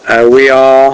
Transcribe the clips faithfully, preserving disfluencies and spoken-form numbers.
Uh, we are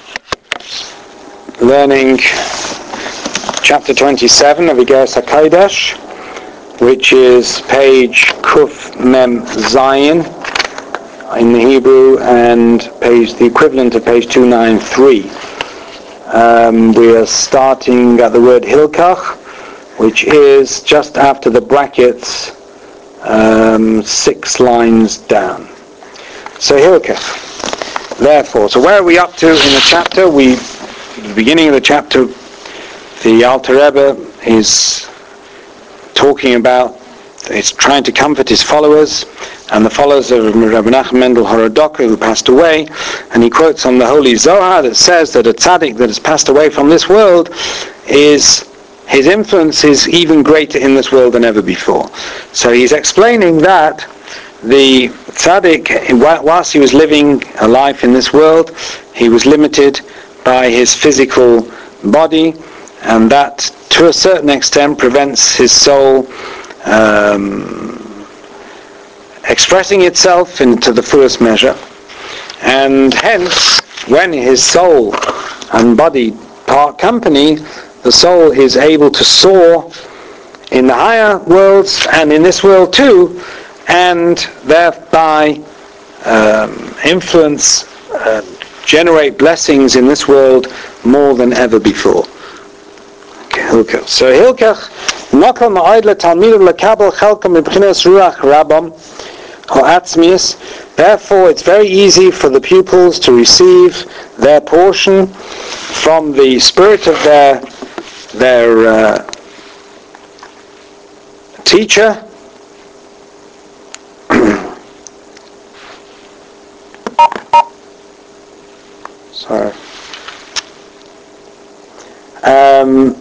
learning chapter twenty-seven of Igeres HaKodesh, which is page Kuf Mem Zayin in the Hebrew, and page the equivalent of page two ninety-three. Um, we are starting at the word Hilkach, which is just after the brackets, um, six lines down. So Hilkach. Therefore, so where are we up to in the chapter? We, at the beginning of the chapter, the Alter Rebbe is talking about, he's trying to comfort his followers, and the followers of Rabbi Nachman Mendel Horodoka, who passed away, and he quotes on the Holy Zohar that says that a tzaddik that has passed away from this world, is his influence is even greater in this world than ever before. So he's explaining that the tzaddik, whilst he was living a life in this world, he was limited by his physical body, and that to a certain extent prevents his soul um, expressing itself into the fullest measure. And hence, when his soul and body part company, the soul is able to soar in the higher worlds and in this world too, and thereby um, influence, uh, generate blessings in this world more than ever before. Okay. So Hilkach, Nakal Ma'od LeTalmidim LeKabel Chelkom Mibchinas Ruach Rabam Ha'atzmius. Therefore, it's very easy for the pupils to receive their portion from the spirit of their their uh, teacher. Sorry. Um,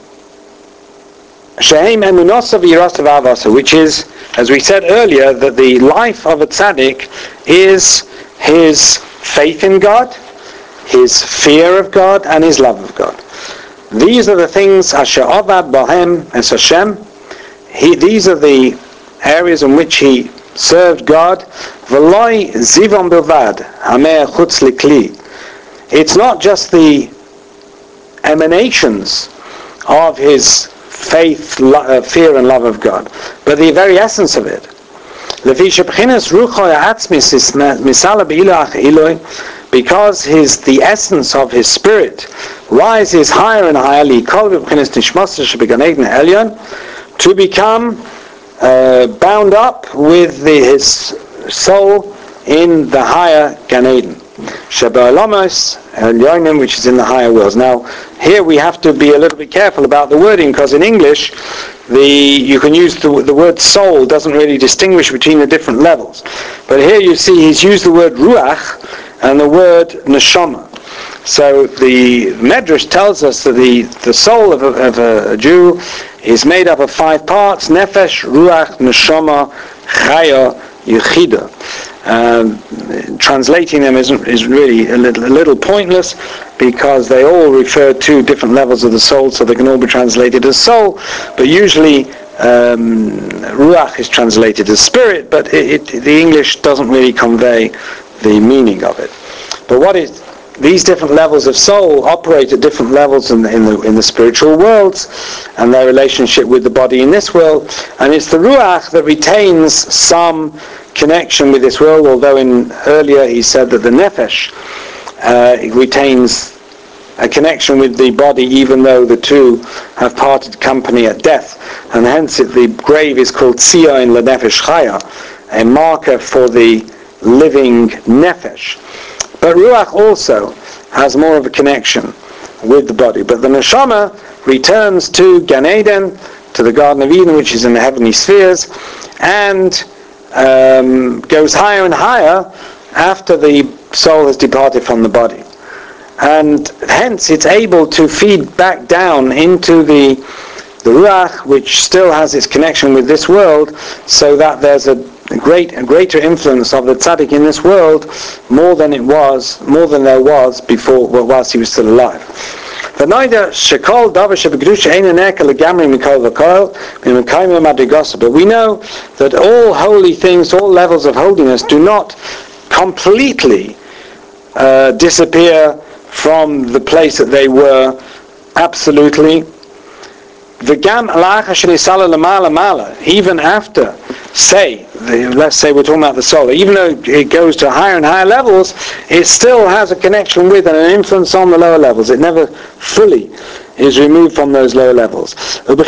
which is, as we said earlier, that the life of a tzaddik is his faith in God, his fear of God, and his love of God. These are the things asher avad bahem es Hashem. He, these are the areas in which he served God. V'loi zivom bilvad hameh chutz likli. It's not just the emanations of his faith, lo- uh, fear and love of God, but the very essence of it. Because his the essence of his spirit rises higher and higher to become uh, bound up with the, his soul in the higher Gan Eden, which is in the higher worlds. Now, here we have to be a little bit careful about the wording, because in English, the you can use the, the word soul doesn't really distinguish between the different levels. But here you see he's used the word ruach and the word neshama. So the Medrash tells us that the, the soul of a, of a Jew is made up of five parts: nefesh, ruach, neshama, chaya, yechida. Um, translating them is, is really a little, a little pointless, because they all refer to different levels of the soul, so they can all be translated as soul, but usually um, ruach is translated as spirit, but it, it, the English doesn't really convey the meaning of it. But what is these different levels of soul operate at different levels in the, in the in the spiritual worlds, and their relationship with the body in this world. And it's the ruach that retains some connection with this world, although in earlier he said that the nefesh uh, retains a connection with the body, even though the two have parted company at death, and hence it, the grave is called Tzion LeNefesh Chaya, a marker for the living nefesh. But ruach also has more of a connection with the body. But the neshama returns to Gan Eden, to the Garden of Eden, which is in the heavenly spheres, and um, goes higher and higher after the soul has departed from the body. And hence it's able to feed back down into the, the ruach, which still has its connection with this world, so that there's a A great, a greater influence of the tzaddik in this world, more than it was, more than there was before, well, whilst he was still alive. But we know that all holy things, all levels of holiness, do not completely uh, disappear from the place that they were absolutely. Even after, say, the, let's say we're talking about the soul, even though it goes to higher and higher levels, it still has a connection with and an influence on the lower levels. It never fully is removed from those lower levels. And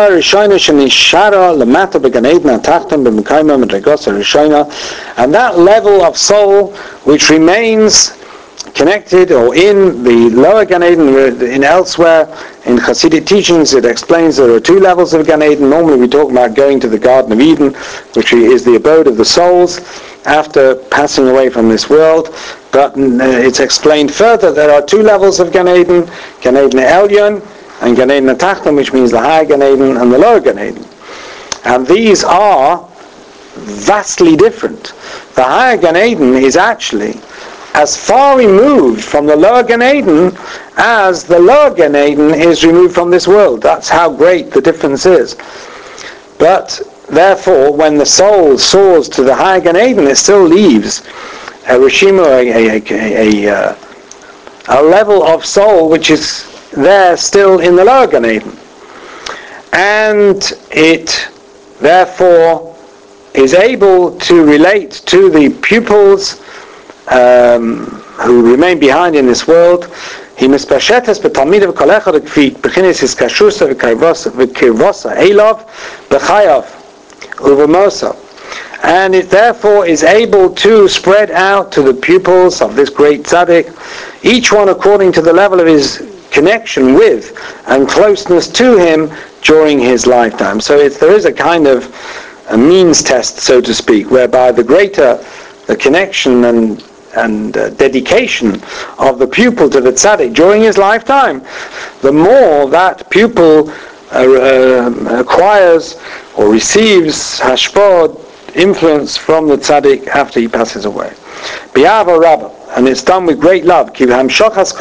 that level of soul which remains connected or in the lower Gan Eden, in elsewhere in Hasidic teachings it explains there are two levels of Gan Eden. Normally we talk about going to the Garden of Eden, which is the abode of the souls after passing away from this world. But uh, it's explained further there are two levels of Gan Eden, Gan Eden Elyon and Gan Eden Tachton, which means the higher Gan Eden and the lower Gan Eden. And these are vastly different. The higher Gan Eden is actually as far removed from the lower Gan Eden as the lower Gan Eden is removed from this world. That's how great the difference is. But therefore, when the soul soars to the higher Gan Eden, it still leaves a rishima, a, a, a, a, a level of soul which is there still in the lower Gan Eden. And it therefore is able to relate to the pupils Um, who remain behind in this world. He mispashetes betalmidav kol echad kfi bechinis his kashusa v'kirvosa elav b'chayav uvemosa, and it therefore is able to spread out to the pupils of this great tzaddik, each one according to the level of his connection with and closeness to him during his lifetime. So it's, there is a kind of a means test, so to speak, whereby the greater the connection and and uh, dedication of the pupil to the tzaddik during his lifetime, the more that pupil uh, uh, acquires or receives hashpod, influence from the tzaddik after he passes away. B'ava Rabbah, and it's done with great love. Because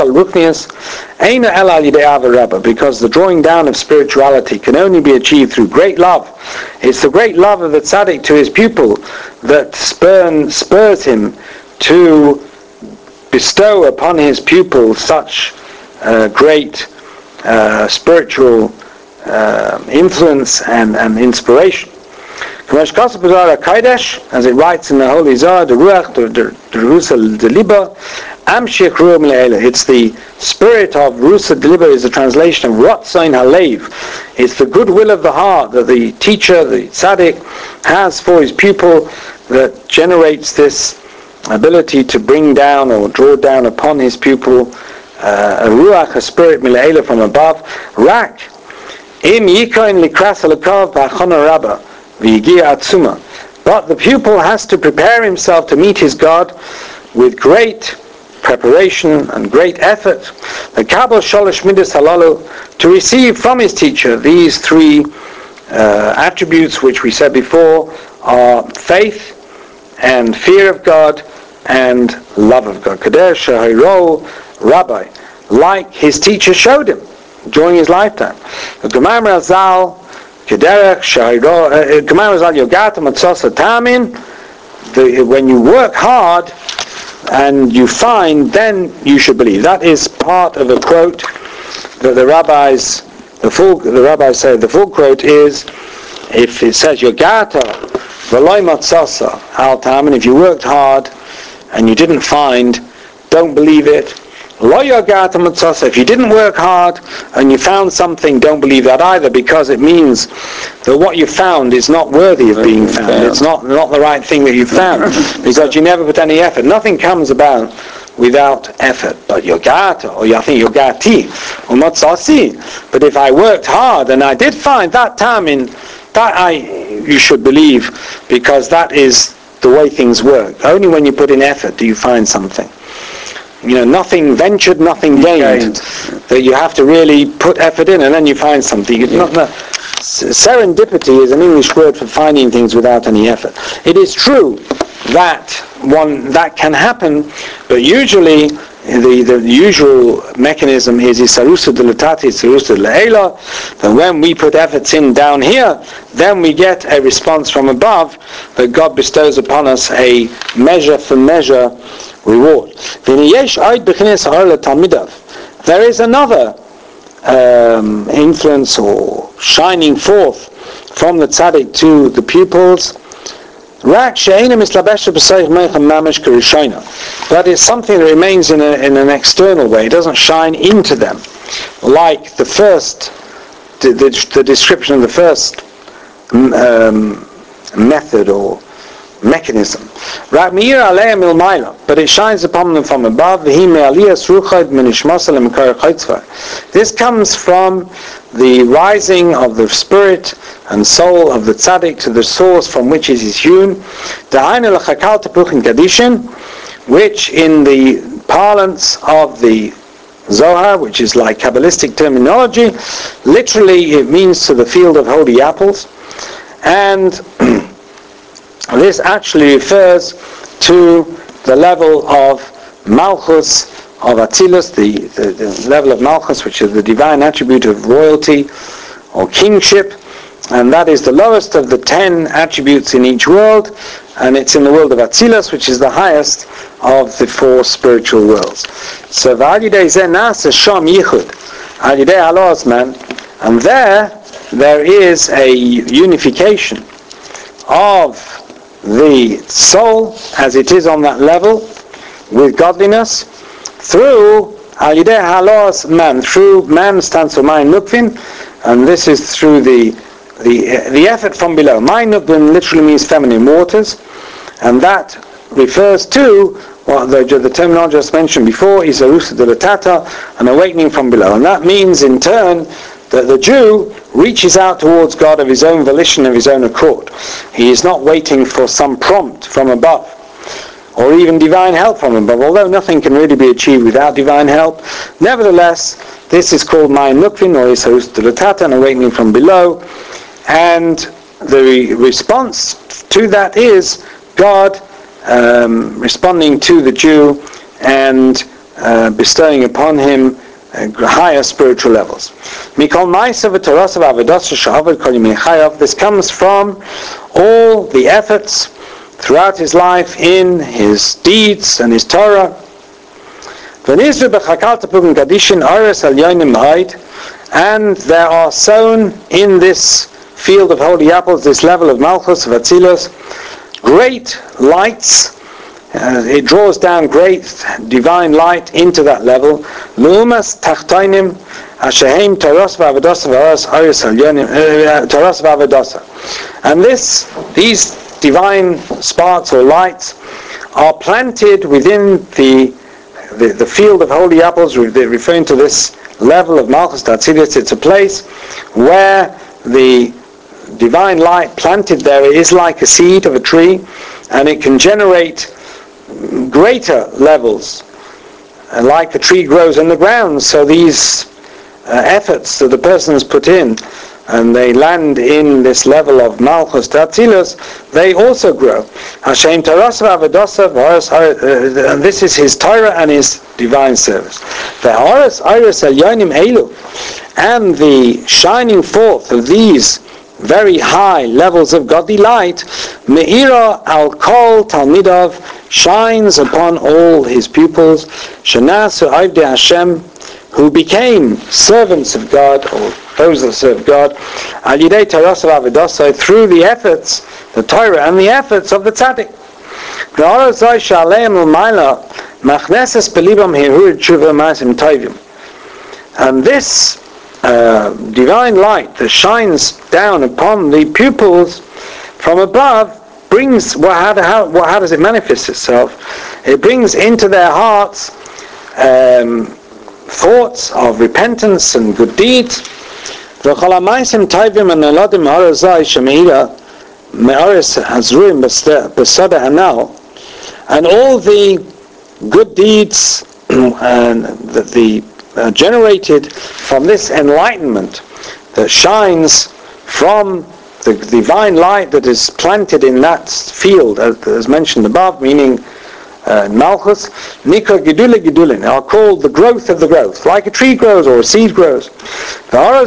the drawing down of spirituality can only be achieved through great love. It's the great love of the tzaddik to his pupil that spurn, spurs him to bestow upon his pupil such uh, great uh, spiritual uh, influence and, and inspiration. As it writes in the Holy Zohar, the Ruach, the, the, the Rusa Deliba, Amshich Ruach Me'ela. It's the spirit of Rusa Deliba, is the translation of Rotzain Halev. It's the goodwill of the heart that the teacher, the tzaddik, has for his pupil that generates this ability to bring down or draw down upon his pupil uh, a ruach, a spirit mile'ela from above. Rak im yikoin likras alakav b'achona rabba v'yigia atzuma. But the pupil has to prepare himself to meet his God with great preparation and great effort. The kabel sholosh midas halalu, to receive from his teacher these three uh, attributes which we said before are faith and fear of God and love of God. Kader Shahiro Rabbi, like his teacher showed him during his lifetime. Gemar Razal Kaderech Shahiro Gemar Razal Yogata Matzosa Tamin. When you work hard and you find, then you should believe. That is part of a quote that the rabbis, the full, the rabbis say. The full quote is, if it says Yogata V'loy Matzosa Al Tamin, if you worked hard and you didn't find, don't believe it. If you didn't work hard and you found something, don't believe that either, because it means that what you found is not worthy of being found. It's not, not the right thing that you found, because you never put any effort. Nothing comes about without effort. But yogata, or I think yogati, or matzasi. But if I worked hard and I did find that time in that, I you should believe, because that is the way things work. Only when you put in effort do you find something. You know, nothing ventured, nothing gained. That you have to really put effort in, and then you find something. You, not, not, serendipity is an English word for finding things without any effort. It is true that one that can happen, but usually the, the usual mechanism is isarusa delatati, isarusa le'ela, that when we put efforts in down here, then we get a response from above, that God bestows upon us a measure for measure reward. There is another um, influence or shining forth from the tzaddik to the pupils, but it's something that remains in, a, in an external way. It doesn't shine into them like the first, the, the, the description of the first um, method or mechanism. But it shines upon them from above. This comes from the rising of the spirit and soul of the tzaddik to the source from which it is hewn, which in the parlance of the Zohar, which is like Kabbalistic terminology, literally it means to the field of holy apples, and this actually refers to the level of Malchus, of Atzilus, the, the, the level of Malchus, which is the divine attribute of royalty or kingship, and that is the lowest of the ten attributes in each world, and it's in the world of Atzilus, which is the highest of the four spiritual worlds. So, and there, there is a unification of the soul as it is on that level with godliness through al yidei halos man. Through man stands for Mayin Nukvin, and this is through the the the effort from below. Mayin Nukvin literally means feminine waters, and that refers to what the, the terminology just mentioned before is arusa de latata, an awakening from below, and that means in turn that the Jew reaches out towards God of his own volition, of his own accord. He is not waiting for some prompt from above, or even divine help from above, although nothing can really be achieved without divine help. Nevertheless, this is called Mayin Nukvin, or Isarus de Latata, an awakening from below, and the response to that is God um, responding to the Jew and uh, bestowing upon him Uh, higher spiritual levels. This comes from all the efforts throughout his life in his deeds and his Torah. And there are sown in this field of holy apples, this level of Malchus, of Atzilus, great lights. Uh, it draws down great divine light into that level. Lumas tachtainim ashehem taras v'avadosa v'aras aris alyonim taras v'avadosa. And this, these divine sparks or lights are planted within the the, the field of holy apples, referring to this level of Malchus Atzilus. It's a place where the divine light planted there is like a seed of a tree, and it can generate greater levels, uh, like a tree grows in the ground. So these uh, efforts that the person has put in, and they land in this level of Malchus Atzilus, they also grow. Hashem Taras v'avadosa, and this is his Torah and his divine service. V'haras iris elyonim elu, and the shining forth of these very high levels of godly light, me'ira al kol talmidav, shines upon all his pupils, shenasu avdei Hashem, who became servants of God, or those that serve God, al yidei taras v'avadosa, through the efforts, the Torah and the efforts of the tzaddik. V'arazai shaleim u'mayla machneses belibam hirur tshuva ma'asim tovim. And this uh, divine light that shines down upon the pupils from above brings, well, how, how, well, how does it manifest itself? It brings into their hearts um, thoughts of repentance and good deeds. And all the good deeds and that the uh, generated from this enlightenment that shines from the divine light that is planted in that field, as, as mentioned above, meaning uh, Malchus, Nika Gedule Gedulin, are called the growth of the growth, like a tree grows or a seed grows. But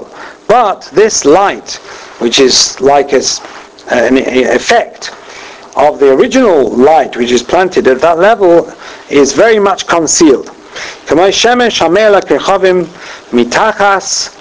this light, which is like a, an effect of the original light which is planted at that level is very much concealed. Kamei shemesh hame'el ha'kechavim mitachas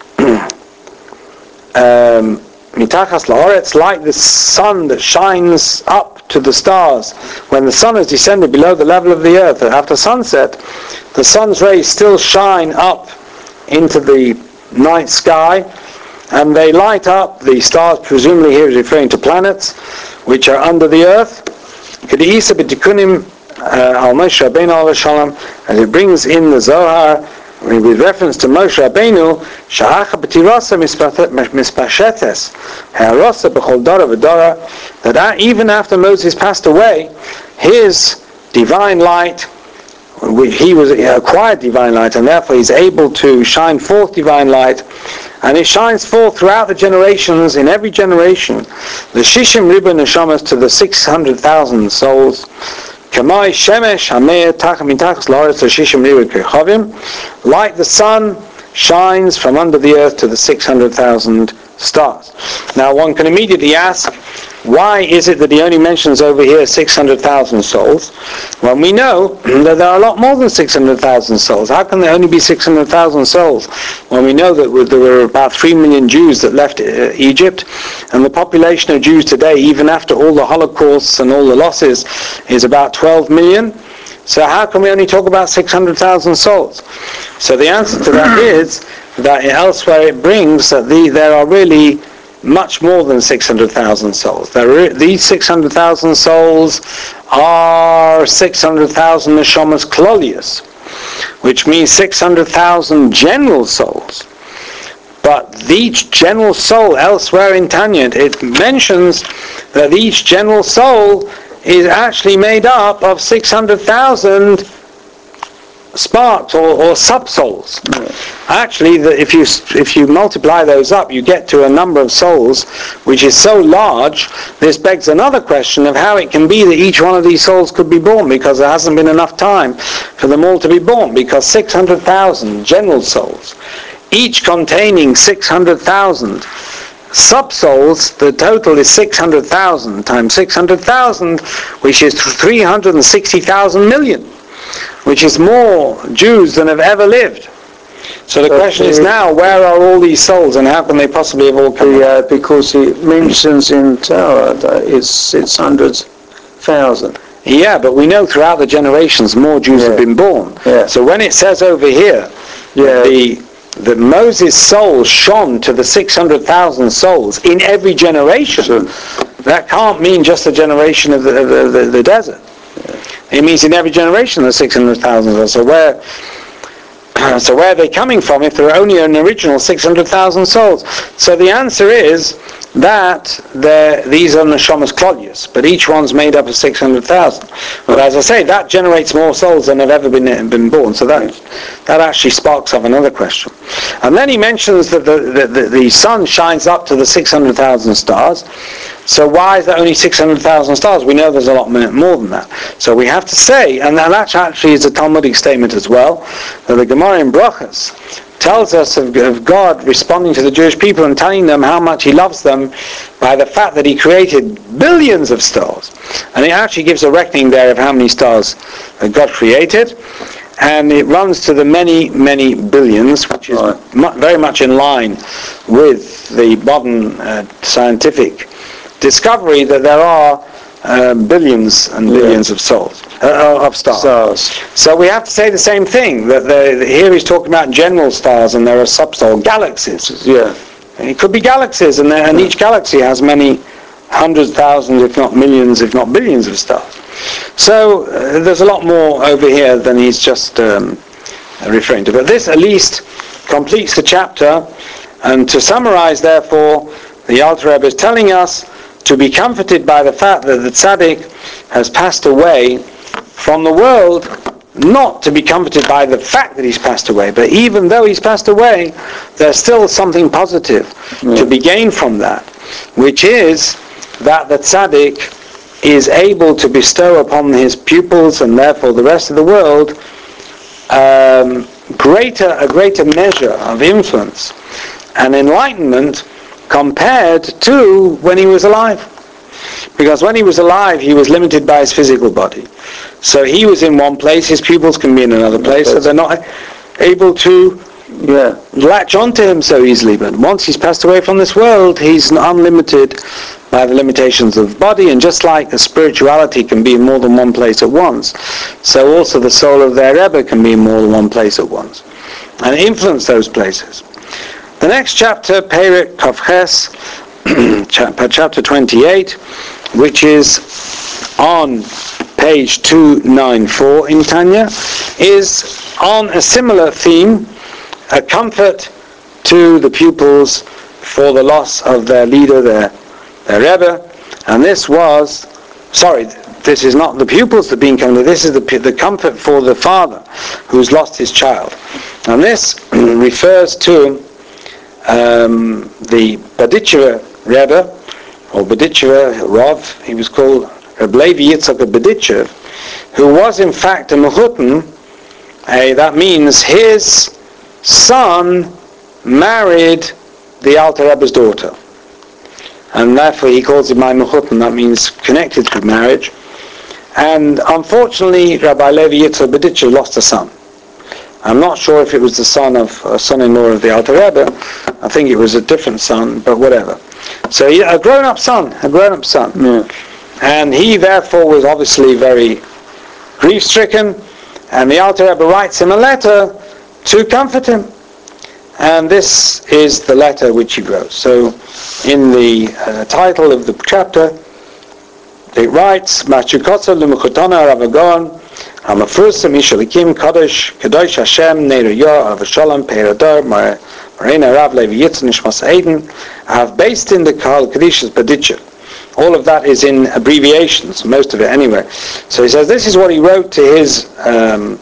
mitachas la'oretz, like the sun that shines up to the stars when the sun has descended below the level of the earth. After sunset, the sun's rays still shine up into the night sky, and they light up the stars. Presumably here is referring to planets which are under the earth. K'di'isa b'tikunim al Moshe Rabbeinu alav shalom, as it brings in the Zohar with reference to Moshe Rabbeinu, sha'acha b'tirasa mispashetes ha'arasa b'chol dora v'dora, that even after Moses passed away, his divine light, he was he acquired divine light, and therefore he's able to shine forth divine light, and it shines forth throughout the generations, in every generation, the shishim riba neshamas, to the six hundred thousand souls. Kamai shemesh hame'er mitachas la'aretz shishim riba kechavim, like the sun shines from under the earth to the six hundred thousand stars. Now one can immediately ask, why is it that he only mentions over here six hundred thousand souls when we know that there are a lot more than six hundred thousand souls? How can there only be six hundred thousand souls when we know that there were about three million Jews that left Egypt, and the population of Jews today, even after all the Holocausts and all the losses, is about twelve million? So how can we only talk about six hundred thousand souls? So the answer to that is that elsewhere it brings that the, there are really much more than six hundred thousand souls. There, these six hundred thousand souls are six hundred thousand neshamas klolius, which means six hundred thousand general souls. But each general soul, elsewhere in Tanya, it mentions that each general soul is actually made up of six hundred thousand sparks or, or sub-souls. Yeah. Actually, the, if you if you multiply those up, you get to a number of souls which is so large. This begs another question of how it can be that each one of these souls could be born, because there hasn't been enough time for them all to be born, because six hundred thousand general souls, each containing six hundred thousand sub-souls, the total is six hundred thousand times six hundred thousand, which is three hundred sixty thousand million, which is more Jews than have ever lived. So the but question the, is now, where are all these souls, and how can they possibly have all come? Uh, because it mentions in Torah that it's, it's hundreds thousand. Yeah, but we know throughout the generations more Jews yeah. have been born. Yeah. So when it says over here, yeah. the that Moses' soul shone to the six hundred thousand souls in every generation, sure. that can't mean just the generation of the, the, the, the desert. It means in every generation there's six hundred thousand. So where, so where are they coming from if there are only an original six hundred thousand souls? So the answer is that these are neshamas klolius, but each one's made up of six hundred thousand. But as I say, that generates more souls than have ever been been born. So that that actually sparks off another question. And then he mentions that the, the, the, the sun shines up to the six hundred thousand stars. So why is there only six hundred thousand stars? We know there's a lot more than that. So we have to say, and that actually is a Talmudic statement as well, that the Gemara in Brachos tells us of, of God responding to the Jewish people and telling them how much he loves them by the fact that he created billions of stars. And it actually gives a reckoning there of how many stars that God created. And it runs to the many, many billions, which is right. mu- very much in line with the modern uh, scientific discovery that there are uh, billions and billions yeah. of souls, uh, of stars. stars. So we have to say the same thing, that the, here he's talking about general stars and there are sub-stars, galaxies. Yeah. It could be galaxies, and, and each galaxy has many hundreds, thousands, if not millions, if not billions of stars. So uh, there's a lot more over here than he's just um, referring to. But this at least completes the chapter, and to summarize, therefore, the Alter Rebbe is telling us to be comforted by the fact that the tzaddik has passed away from the world, not to be comforted by the fact that he's passed away, but even though he's passed away, there's still something positive yeah. to be gained from that, which is that the tzaddik is able to bestow upon his pupils, and therefore the rest of the world, um, greater a greater measure of influence and enlightenment compared to when he was alive. Because when he was alive, he was limited by his physical body. So he was in one place, his pupils can be in another place, so they're not able to Yeah. latch onto him so easily. But once he's passed away from this world, he's unlimited by the limitations of the body, and just like the spirituality can be in more than one place at once, so also the soul of their Rebbe can be in more than one place at once, and influence those places. The next chapter, Perek Kavches, chapter twenty-eight, which is on page two ninety-four in Tanya, is on a similar theme, a comfort to the pupils for the loss of their leader, their, their Rebbe. And this was, sorry, this is not the pupils that are being comforted, this is the, the comfort for the father who's lost his child. And this refers to um, the Berditchever Rebbe, or Berditchever Rav, he was called Reb Levi Yitzchak of Berditchev, who was in fact a Mechutin. Uh, that means his son married the Alter Rebbe's daughter, and therefore he calls him my Mechutin. That means connected through marriage. And unfortunately, Rabbi Levi Yitzchak Berditchev lost a son. I'm not sure if it was the son of a son-in-law of the Alter Rebbe. I think it was a different son, but whatever. So he, a grown-up son, a grown-up son. Yeah. And he therefore was obviously very grief-stricken, and the Alter Rebbe writes him a letter to comfort him. And this is the letter which he wrote. So in the uh, title of the chapter, it writes, Machukotza l'mechutana Ravagon, Hamafrusa Mishalikim Kadosh Kadosh Hashem Neiru Yor Avashalom Peirador Marina Rav Levi Yitzchak Nishmas Eden. I have based in the Kahal Kadishas Berditchev. All of that is in abbreviations, most of it anyway. So he says this is what he wrote to his um,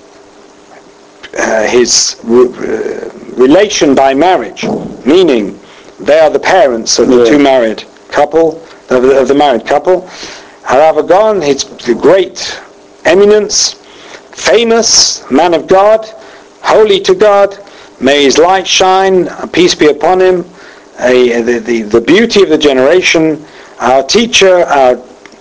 uh, his re- uh, relation by marriage, meaning they are the parents of the Yeah. two married couple, of the, of the married couple. Harav Agon, his the great eminence, famous man of God, holy to God, may his light shine, peace be upon him, a, the, the, the beauty of the generation, our teacher, our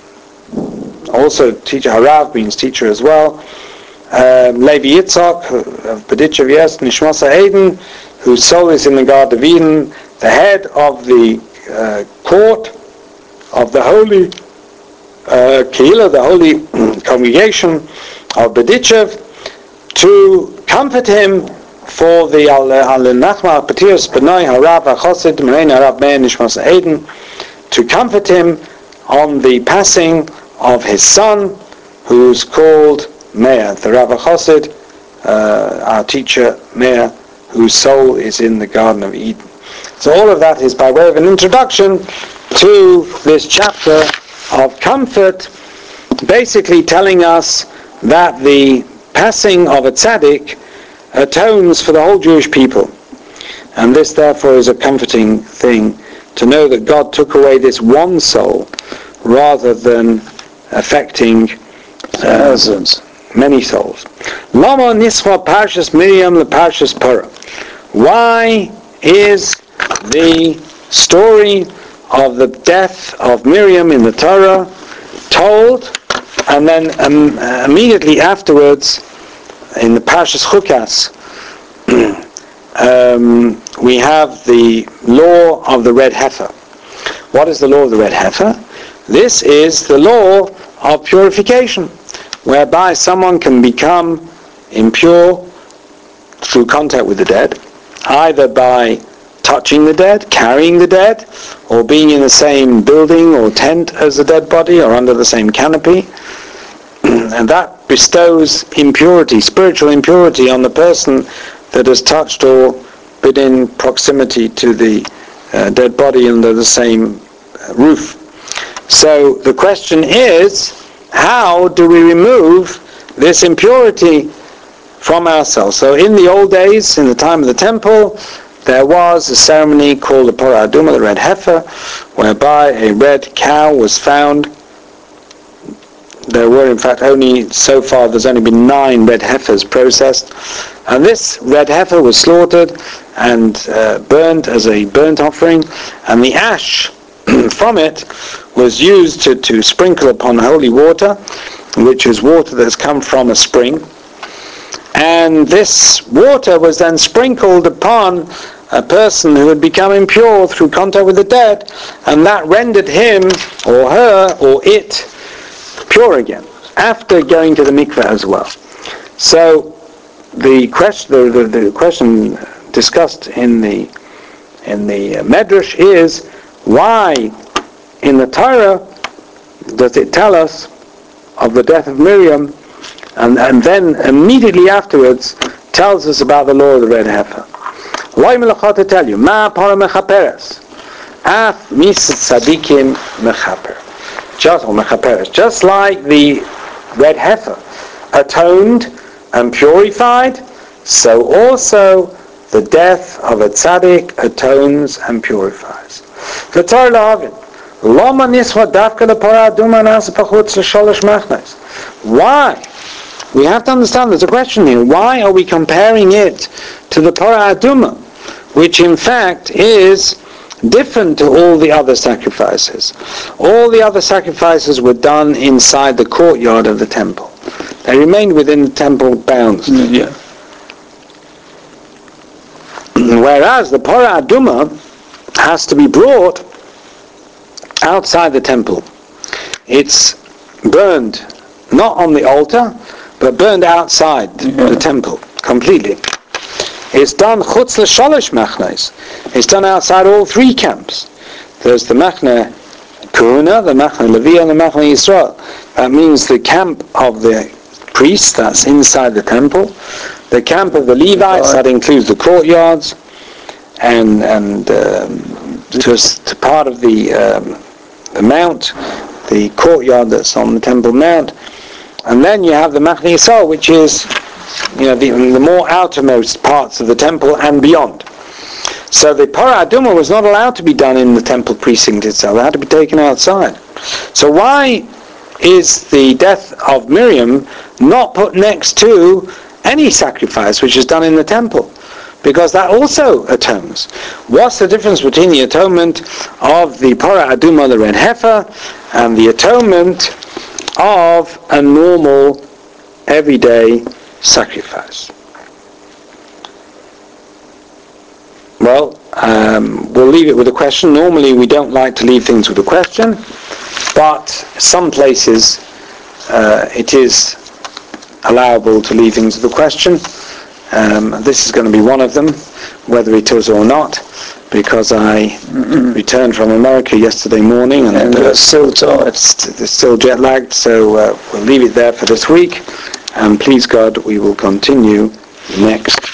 also teacher, Harav means teacher as well, um, Levi Yitzchak of Berditchev, yes, Nishmas Eden, whose soul is in the Garden of Eden, the head of the uh, court of the holy uh, Kehillah, the holy congregation of Berditchev, to comfort him for the Al Nachma Patios Benoi Harav Achosid Merein Harav Meir Nishmas Eden, to comfort him on the passing of his son, who's called Meir, the Rav Achosid, uh, our teacher Meir, whose soul is in the Garden of Eden. So all of that is by way of an introduction to this chapter of comfort, basically telling us that the passing of a tzaddik atones for the whole Jewish people. And this therefore is a comforting thing, to know that God took away this one soul rather than affecting thousands, uh, many souls. Lama nisva parshas Miriam le parshas Parah. Why is the story of the death of Miriam in the Torah told, and then um, uh, immediately afterwards in the Parshas Chukas um, we have the law of the red heifer. What is the law of the red heifer? This is the law of purification, whereby someone can become impure through contact with the dead, either by touching the dead, carrying the dead, or being in the same building or tent as the dead body, or under the same canopy. And that bestows impurity, spiritual impurity, on the person that has touched or been in proximity to the uh, dead body under the same uh, roof. So the question is, how do we remove this impurity from ourselves? So in the old days, in the time of the temple, there was a ceremony called the Parah Adumah, the red heifer, whereby a red cow was found. There were in fact only, so far there's only been nine red heifers processed, and this red heifer was slaughtered and uh, burned as a burnt offering, and the ash from it was used to, to sprinkle upon holy water, which is water that's come from a spring. And this water was then sprinkled upon a person who had become impure through contact with the dead, and that rendered him or her or it pure again, after going to the mikveh as well. So the question, the, the, the question discussed in the in the Medrash is, why in the Torah does it tell us of the death of Miriam, and, and then immediately afterwards tells us about the law of the red heifer? Why melachah to tell you? Ma para mechaperes, af mis tzadikim mechaper. Just or mechaperes, just like the red heifer atoned and purified, so also the death of a tzaddik atones and purifies. The Torah lahavin. Lama nisva davka lepara aduma nasa pachutz l'sholosh machnes. Why? We have to understand, there's a question here. Why are we comparing it to the Parah Aduma, which in fact is different to all the other sacrifices? All the other sacrifices were done inside the courtyard of the temple. They remained within the temple bounds. Mm, yeah. Whereas the Parah Aduma has to be brought outside the temple. It's burned not on the altar, but burned outside yeah. the temple completely. It's done chutz l'shalosh machnes. It's done outside all three camps. There's the machne Kahuna, the machne Levi, and the machne Yisrael. That means the camp of the priests, that's inside the temple. The camp of the Levites, that includes the courtyards, and and um, just part of the um, the mount, the courtyard that's on the temple mount. And then you have the Machne Yisrael, which is, you know, the, the more outermost parts of the temple and beyond. So the Parah Aduma was not allowed to be done in the temple precinct itself. It had to be taken outside. So why is the death of Miriam not put next to any sacrifice which is done in the temple? Because that also atones. What's the difference between the atonement of the Parah Aduma, the red heifer, and the atonement of a normal, everyday sacrifice? Well, um, we'll leave it with a question. Normally we don't like to leave things with a question, but some places uh, it is allowable to leave things with a question. Um, this is going to be one of them, whether it is or not, because I mm-hmm. returned from America yesterday morning and, and uh, still tired, st- still jet lagged, so uh, we'll leave it there for this week, and please God, we will continue next